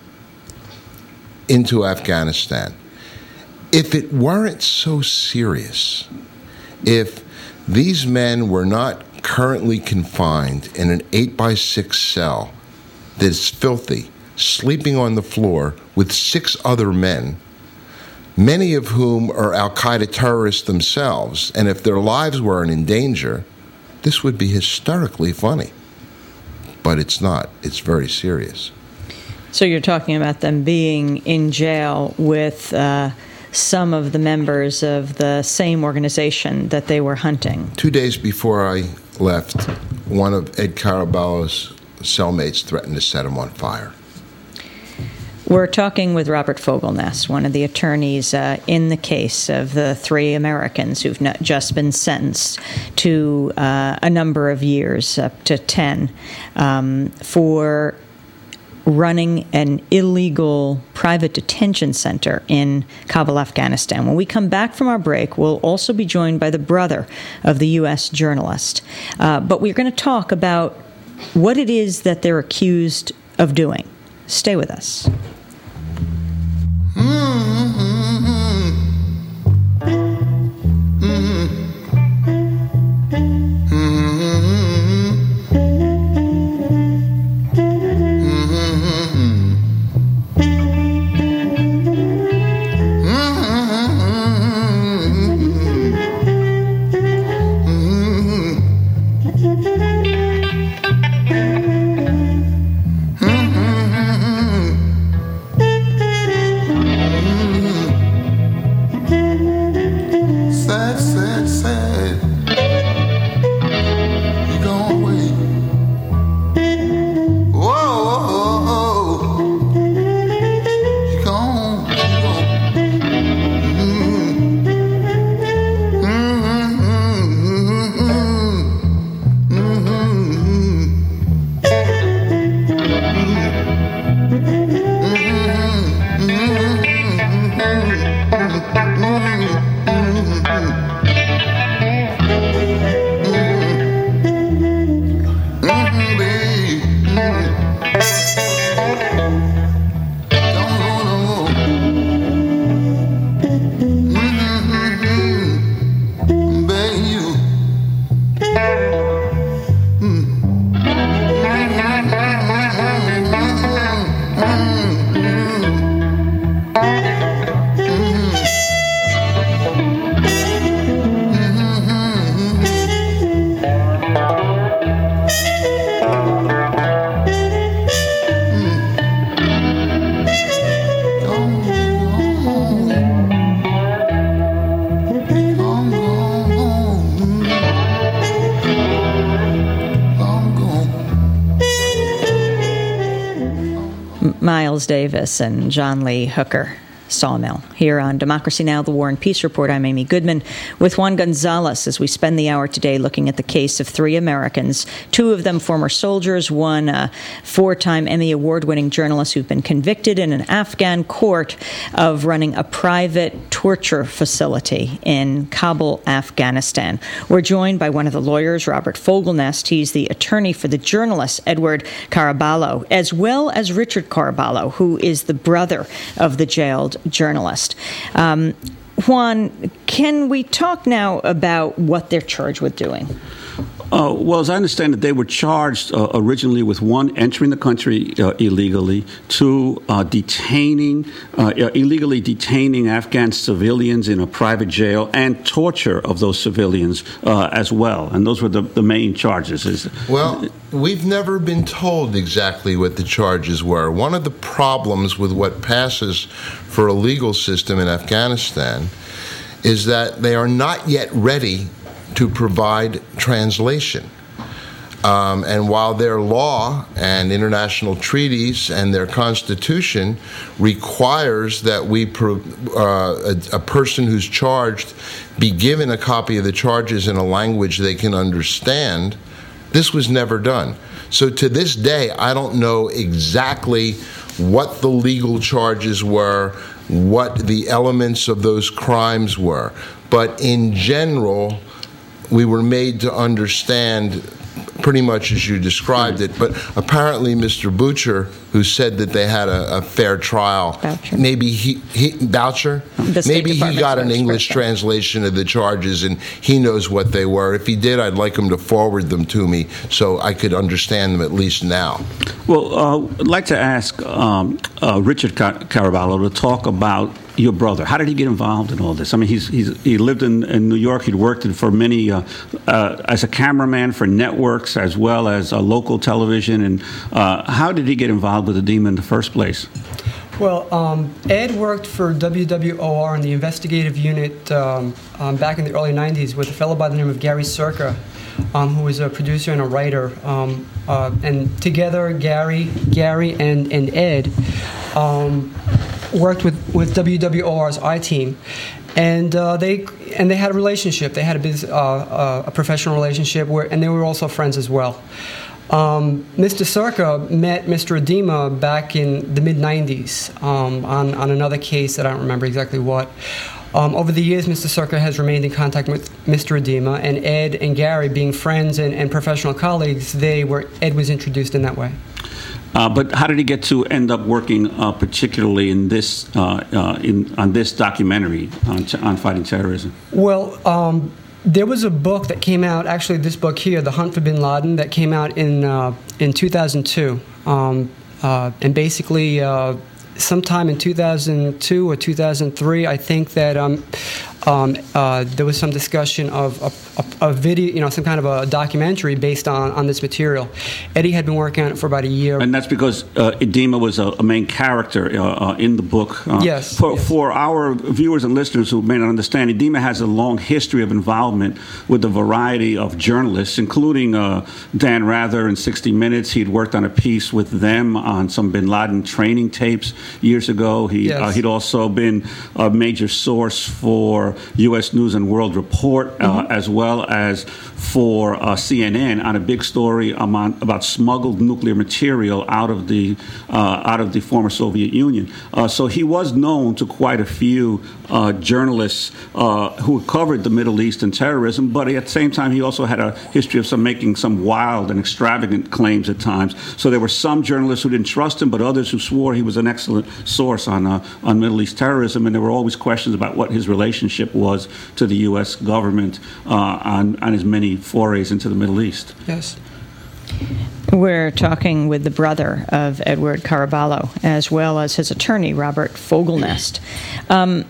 into Afghanistan. If it weren't so serious, if these men were not currently confined in an eight by six cell that's filthy, sleeping on the floor with six other men, many of whom are al-Qaeda terrorists themselves, and if their lives weren't in danger, this would be hysterically funny. But it's not. It's very serious. So you're talking about them being in jail with uh, some of the members of the same organization that they were hunting. Two days before I left, one of Ed Caraballo's cellmates threatened to set him on fire. We're talking with Robert Fogelnest, one of the attorneys uh, in the case of the three Americans who've not just been sentenced to uh, a number of years, up to ten, um, for running an illegal private detention center in Kabul, Afghanistan. When we come back from our break, we'll also be joined by the brother of the U S journalist. Uh, but we're going to talk about what it is that they're accused of doing. Stay with us. Miles Davis and John Lee Hooker Sawmill. Here on Democracy Now!, The War and Peace Report, I'm Amy Goodman with Juan Gonzalez as we spend the hour today looking at the case of three Americans, two of them former soldiers, one a four-time Emmy Award-winning journalist who've been convicted in an Afghan court of running a private torture facility in Kabul, Afghanistan. We're joined by one of the lawyers, Robert Fogelnest. He's the attorney for the journalist, Edward Caraballo, as well as Richard Caraballo, who is the brother of the jailed journalist. Um, Juan, can we talk now about what they're charged with doing? Uh, well, as I understand it, they were charged uh, originally with, one, entering the country uh, illegally, two, uh, detaining, uh, illegally detaining Afghan civilians in a private jail, and torture of those civilians uh, as well. And those were the, the main charges. Is, well, we've never been told exactly what the charges were. One of the problems with what passes for a legal system in Afghanistan is that they are not yet ready to provide translation. Um, and while their law and international treaties and their constitution requires that we, pro- uh, a, a person who's charged be given a copy of the charges in a language they can understand, this was never done. So to this day, I don't know exactly what the legal charges were, what the elements of those crimes were. But in general, we were made to understand pretty much as you described it. But apparently Mister Boucher, who said that they had a, a fair trial, Boucher. maybe he, he Boucher? Maybe he got an English translation of the charges and he knows what they were. If he did, I'd like him to forward them to me so I could understand them at least now. Well, uh, I'd like to ask um, uh, Richard Car- Caraballo to talk about your brother. How did he get involved in all this? I mean, he's, he's he lived in, in New York. He'd worked for many uh, uh, as a cameraman for networks as well as uh, local television. And uh, how did he get involved with Edema in the first place? Well, um, Ed worked for W W O R in the investigative unit um, um, back in the early nineties with a fellow by the name of Gary Circa, um, who was a producer and a writer. Um, uh, and together, Gary, Gary, and and Ed um, worked with, with W W O R's I-Team, and uh, they and they had a relationship. They had a biz, uh, uh, a professional relationship, where and they were also friends as well. Um, Mister Circa met Mister Edema back in the mid nineties um, on, on another case that I don't remember exactly what. Um, over the years, Mister Circa has remained in contact with Mister Edema, and Ed and Gary, being friends and, and professional colleagues, they were Ed was introduced in that way. Uh, but how did he get to end up working uh, particularly in this uh, uh, in on this documentary on, on fighting terrorism? Well. Um, There was a book that came out, actually this book here, The Hunt for Bin Laden, that came out in uh, in two thousand two. Um, uh, and basically, uh, sometime in two thousand two or two thousand three, I think that um, um, uh, there was some discussion of a, a, a video, you know, some kind of a documentary based on, on this material. Eddie had been working on it for about a year. And that's because uh, Edema was a, a main character uh, uh, in the book. Uh, yes, for, yes. For our viewers and listeners who may not understand, Edema has a long history of involvement with a variety of journalists, including uh, Dan Rather in sixty minutes. He'd worked on a piece with them on some Bin Laden training tapes years ago. He, yes. uh, he'd also been a major source for U S News and World Report, uh, mm-hmm. as well as for uh, C N N on a big story um, about smuggled nuclear material out of the uh, out of the former Soviet Union. Uh, so he was known to quite a few uh, journalists uh, who covered the Middle East and terrorism. But at the same time, he also had a history of some making some wild and extravagant claims at times. So there were some journalists who didn't trust him, but others who swore he was an excellent source on uh, on Middle East terrorism. And there were always questions about what his relationship was to the U S government uh, on on his many forays into the Middle East. Yes. We're talking with the brother of Edward Caraballo, as well as his attorney, Robert Fogelnest. Um,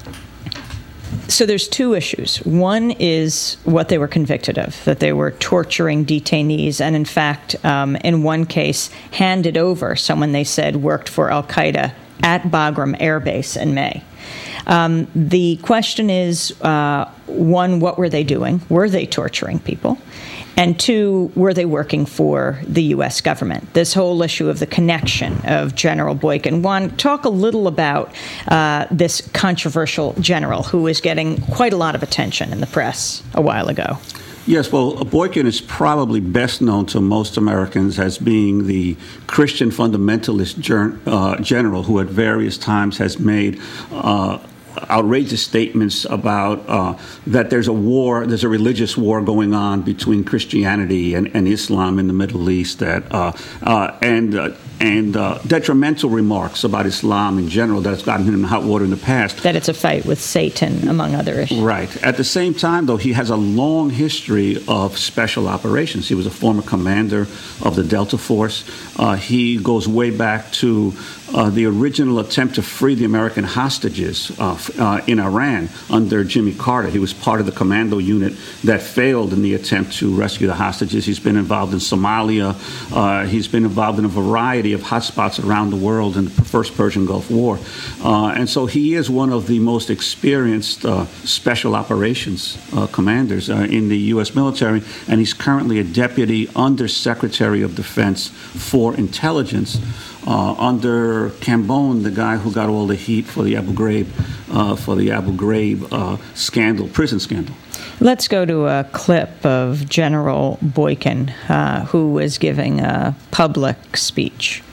so there's two issues. One is what they were convicted of, that they were torturing detainees, and in fact, um, in one case, handed over someone they said worked for al-Qaeda at Bagram Air Base in May. Um, the question is, uh, one, what were they doing? Were they torturing people? And two, were they working for the U S government? This whole issue of the connection of General Boykin. Juan, talk a little about uh, this controversial general who is getting quite a lot of attention in the press a while ago. Yes, well, Boykin is probably best known to most Americans as being the Christian fundamentalist ger- uh, general who at various times has made uh, outrageous statements about uh, that there's a war, there's a religious war going on between Christianity and, and Islam in the Middle East, that uh, uh, and uh, and uh, detrimental remarks about Islam in general that's gotten him in hot water in the past. That it's a fight with Satan, among other issues. Right. At the same time, though, he has a long history of special operations. He was a former commander of the Delta Force. Uh, he goes way back to uh, the original attempt to free the American hostages uh, uh, in Iran under Jimmy Carter. He was part of the commando unit that failed in the attempt to rescue the hostages. He's been involved in Somalia. Uh, he's been involved in a variety of hotspots around the world in the first Persian Gulf War. Uh, and so he is one of the most experienced uh, special operations uh, commanders uh, in the U S military, and he's currently a deputy undersecretary of defense for intelligence uh, under Cambone, the guy who got all the heat for the Abu Ghraib, uh, for the Abu Ghraib uh, scandal, prison scandal. Let's go to a clip of General Boykin, uh, who was giving a public speech.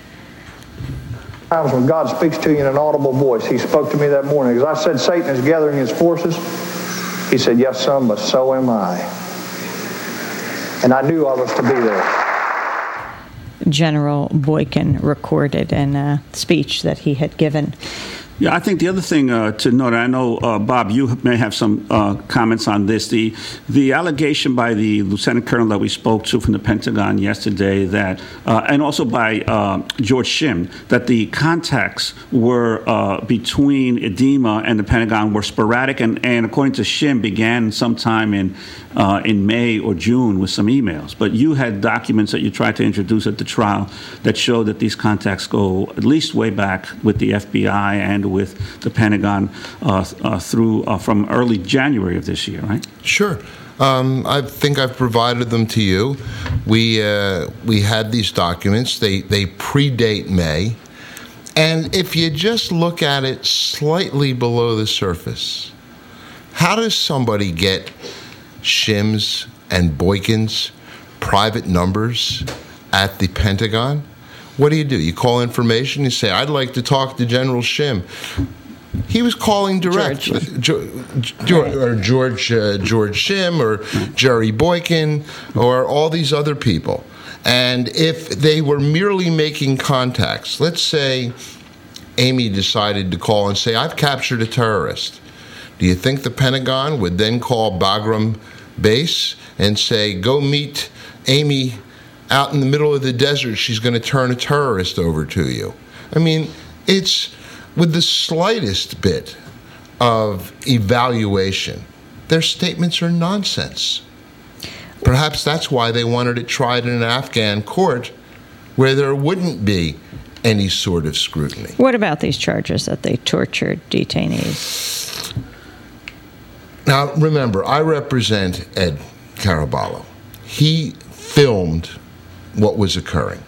Times when God speaks to you in an audible voice. He spoke to me that morning. As I said, Satan is gathering his forces. He said, yes, son, but so am I. And I knew I was to be there. General Boykin recorded in a speech that he had given. Yeah, I think the other thing uh, to note, I know, uh, Bob, you may have some uh, comments on this. The the allegation by the lieutenant colonel that we spoke to from the Pentagon yesterday that, uh, and also by uh, George Shim, that the contacts were uh, between Edema and the Pentagon were sporadic, and, and according to Shim, began sometime in uh, in May or June with some emails. But you had documents that you tried to introduce at the trial that showed that these contacts go at least way back with the F B I and with the Pentagon uh, uh, through uh, from early January of this year, right? Sure. Um, I think I've provided them to you. We uh, we had these documents. They they predate May, and if you just look at it slightly below the surface, how does somebody get Shim's and Boykin's private numbers at the Pentagon? What do you do? You call information, you say, I'd like to talk to General Shim. He was calling direct. George, George, or George, uh, George Shim or Jerry Boykin or all these other people. And if they were merely making contacts, let's say Amy decided to call and say, I've captured a terrorist. Do you think the Pentagon would then call Bagram Base and say, go meet Amy out in the middle of the desert, she's going to turn a terrorist over to you? I mean, it's with the slightest bit of evaluation, their statements are nonsense. Perhaps that's why they wanted it tried in an Afghan court where there wouldn't be any sort of scrutiny. What about these charges that they tortured detainees? Now, remember, I represent Ed Caraballo. He filmed what was occurring.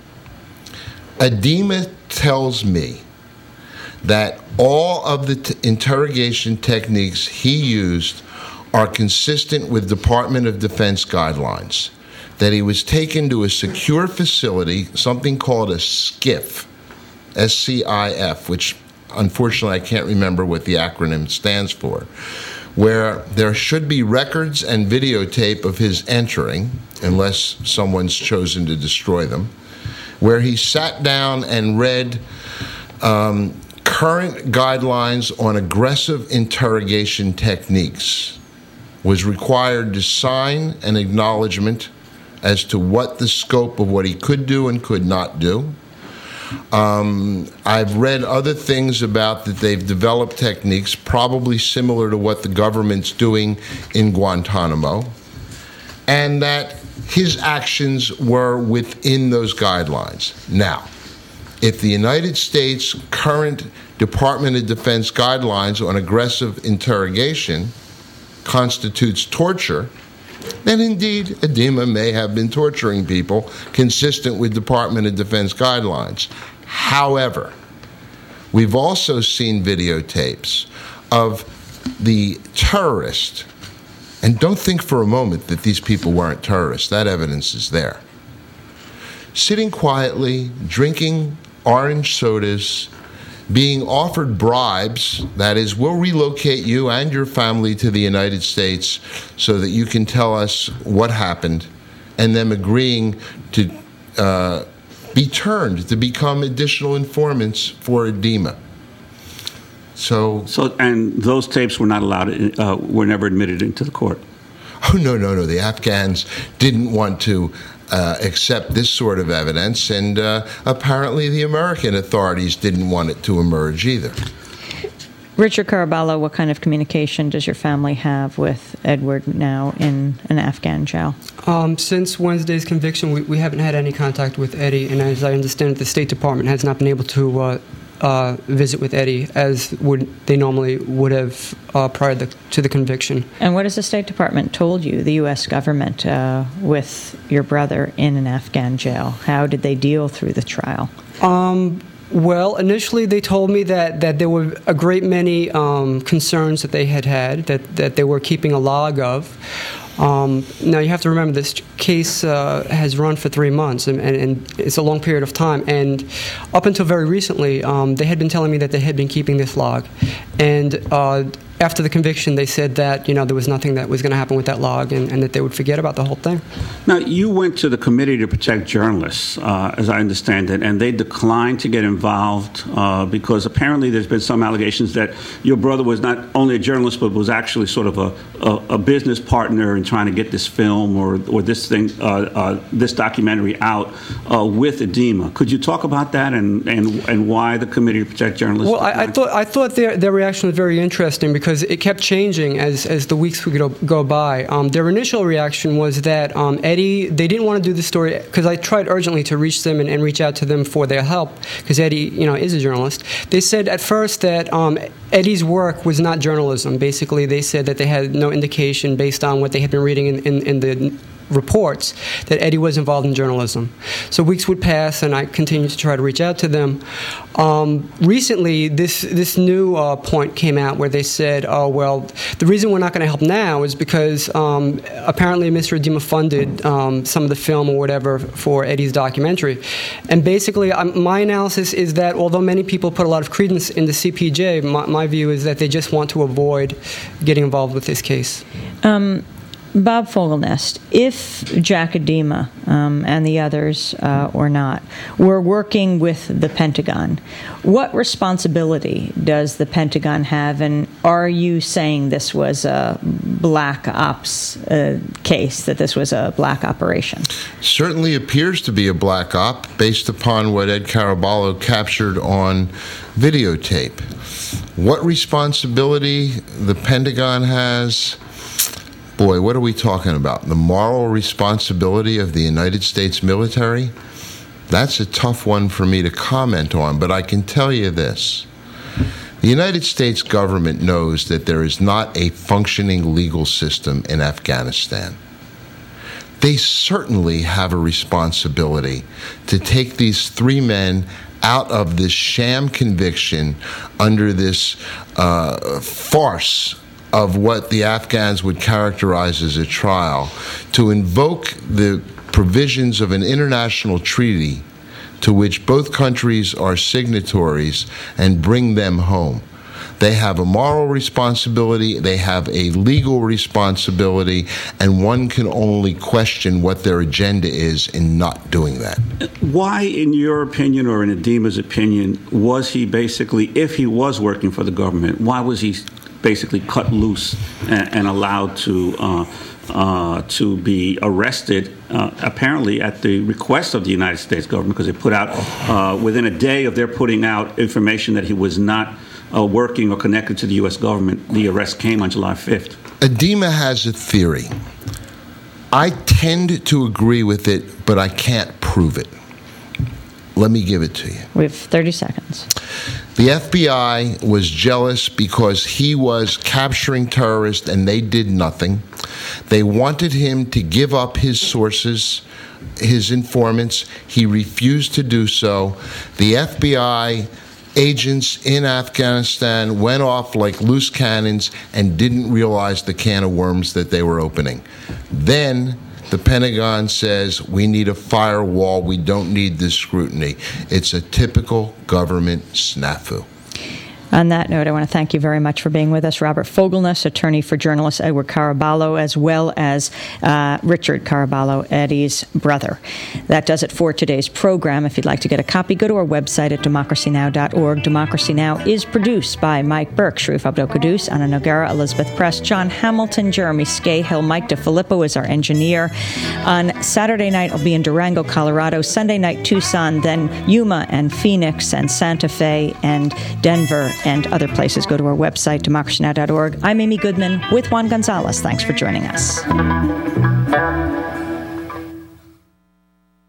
Edema tells me that all of the t- interrogation techniques he used are consistent with Department of Defense guidelines, that he was taken to a secure facility, something called a SCIF, S C I F, which unfortunately I can't remember what the acronym stands for, where there should be records and videotape of his entering, unless someone's chosen to destroy them, where he sat down and read um, current guidelines on aggressive interrogation techniques, was required to sign an acknowledgement as to what the scope of what he could do and could not do. Um, I've read other things about that they've developed techniques probably similar to what the government's doing in Guantanamo, and that his actions were within those guidelines. Now, if the United States current Department of Defense guidelines on aggressive interrogation constitutes torture, then indeed Edema may have been torturing people consistent with Department of Defense guidelines. However, we've also seen videotapes of the terrorist, and don't think for a moment that these people weren't terrorists. That evidence is there. Sitting quietly, drinking orange sodas, being offered bribes, that is, we'll relocate you and your family to the United States so that you can tell us what happened, and them agreeing to uh, be turned to become additional informants for Edema. So, so, and those tapes were not allowed, uh, were never admitted into the court. Oh, no, no, no. The Afghans didn't want to uh, accept this sort of evidence, and uh, apparently the American authorities didn't want it to emerge either. Richard Caraballo, what kind of communication does your family have with Edward now in an Afghan jail? Um, since Wednesday's conviction, we, we haven't had any contact with Eddie, and as I understand it, the State Department has not been able to uh, uh, visit with Eddie as would they normally would have uh, prior to the, to the conviction. And what has the State Department told you, the U S government, uh, with your brother in an Afghan jail? How did they deal through the trial? Um, well, initially they told me that, that there were a great many um, concerns that they had had, that, that they were keeping a log of. Um, now, you have to remember this case uh, has run for three months, and, and, and it's a long period of time. And up until very recently, um, they had been telling me that they had been keeping this log. And uh, after the conviction, they said that, you know, there was nothing that was going to happen with that log, and, and that they would forget about the whole thing. Now, you went to the Committee to Protect Journalists, uh, as I understand it, and they declined to get involved uh, because apparently there's been some allegations that your brother was not only a journalist, but was actually sort of a, a, a business partner in trying to get this film or, or this thing, uh, uh, this documentary out uh, with Edema. Could you talk about that and, and, and why the Committee to Protect Journalists? Well, I, I thought I thought their their reaction was very interesting because it kept changing as as the weeks would go, go by. Um, their initial reaction was that um, Eddie, they didn't want to do the story because I tried urgently to reach them and, and reach out to them for their help because Eddie, you know, is a journalist. They said at first that um, Eddie's work was not journalism. Basically, they said that they had no indication based on what they had been reading in, in, in the reports that Eddie was involved in journalism. So weeks would pass, and I continued to try to reach out to them. Um, recently, this this new uh, point came out where they said, "Oh well, the reason we're not going to help now is because um, apparently Mister Edema funded um, some of the film or whatever for Eddie's documentary." And basically, um, my analysis is that although many people put a lot of credence in the C P J, my, my view is that they just want to avoid getting involved with this case. Um, Bob Fogelnest, if Jack Edema um, and the others, uh, or not, were working with the Pentagon, what responsibility does the Pentagon have, and are you saying this was a black ops uh, case, that this was a black operation? Certainly appears to be a black op based upon what Ed Caraballo captured on videotape. What responsibility the Pentagon has? Boy, what are we talking about? The moral responsibility of the United States military? That's a tough one for me to comment on, but I can tell you this. The United States government knows that there is not a functioning legal system in Afghanistan. They certainly have a responsibility to take these three men out of this sham conviction under this uh, farce of what the Afghans would characterize as a trial, to invoke the provisions of an international treaty to which both countries are signatories and bring them home. They have a moral responsibility, they have a legal responsibility, and one can only question what their agenda is in not doing that. Why, in your opinion, or in Edema's opinion, was he basically, if he was working for the government, why was he basically cut loose and, and allowed to uh, uh, to be arrested, uh, apparently at the request of the United States government, because they put out, uh, within a day of their putting out information that he was not uh, working or connected to the U S government, the arrest came on July fifth. Edema has a theory. I tend to agree with it, but I can't prove it. Let me give it to you. We have thirty seconds. The F B I was jealous because he was capturing terrorists and they did nothing. They wanted him to give up his sources, his informants. He refused to do so. The F B I agents in Afghanistan went off like loose cannons and didn't realize the can of worms that they were opening. Then the Pentagon says we need a firewall, we don't need this scrutiny. It's a typical government snafu. On that note, I want to thank you very much for being with us, Robert Fogelnest, attorney for journalist Edward Caraballo, as well as uh, Richard Caraballo, Eddie's brother. That does it for today's program. If you'd like to get a copy, go to our website at democracy now dot org. Democracy Now! Is produced by Mike Burke, Sharif Abdel-Qudus, Anna Noguera, Elizabeth Press, John Hamilton, Jeremy Scahill, Mike DeFilippo is our engineer. On Saturday night, I'll be in Durango, Colorado. Sunday night, Tucson, then Yuma and Phoenix and Santa Fe and Denver and other places. Go to our website, democracy now dot org. I'm Amy Goodman with Juan Gonzalez. Thanks for joining us.